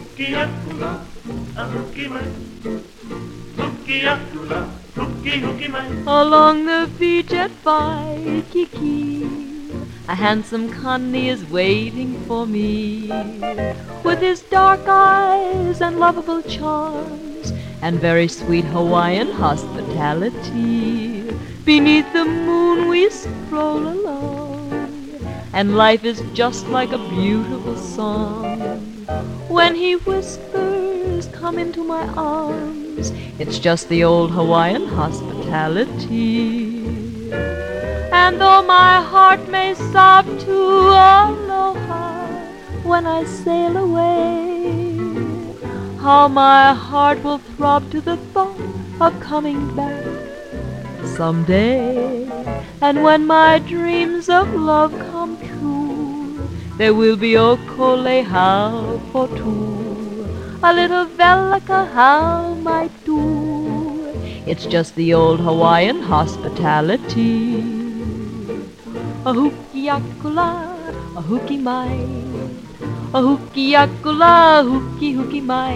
Hooky-yakula, a hooky man. Hooky-yakula, hooky man. Along the beach at Waikiki, a handsome Connie is waiting for me. With his dark eyes and lovable charms and very sweet Hawaiian hospitality, beneath the moon we stroll along, and life is just like a beautiful song. When he whispers, "Come into my arms," it's just the old Hawaiian hospitality. And though my heart may sob to aloha when I sail away, how my heart will throb to the thought of coming back someday. And when my dreams of love come true, there will be okole how for two, a little velaka how might do. It's just the old Hawaiian hospitality. A hooky-yakula, a hooky mai, a hooky-yakula, hooky mai.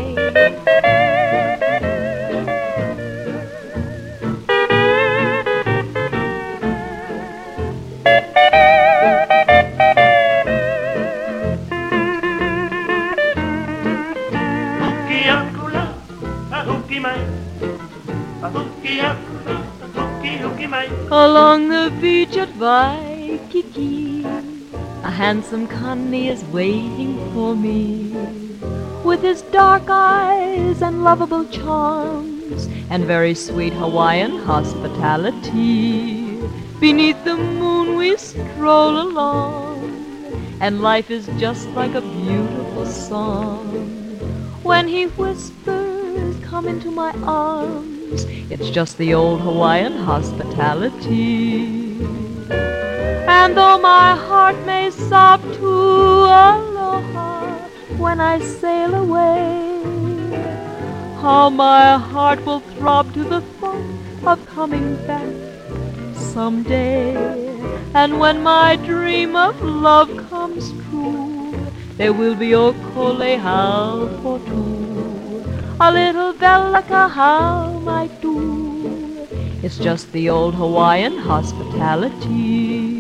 Hooky-yakula, a hooky man. A hooky-yakula, a hooky man. Along the beach at Waikiki, a handsome Connie is waiting for me. With his dark eyes and lovable charms and very sweet Hawaiian hospitality, beneath the moon we stroll along, and life is just like a beautiful song. When he whispers, "Come into my arms," it's just the old Hawaiian hospitality. And though my heart may sob to aloha when I sail away, how my heart will throb to the thought of coming back someday. And when my dream of love comes true, there will be okole how for two, a little velaka how might do. It's just the old Hawaiian hospitality.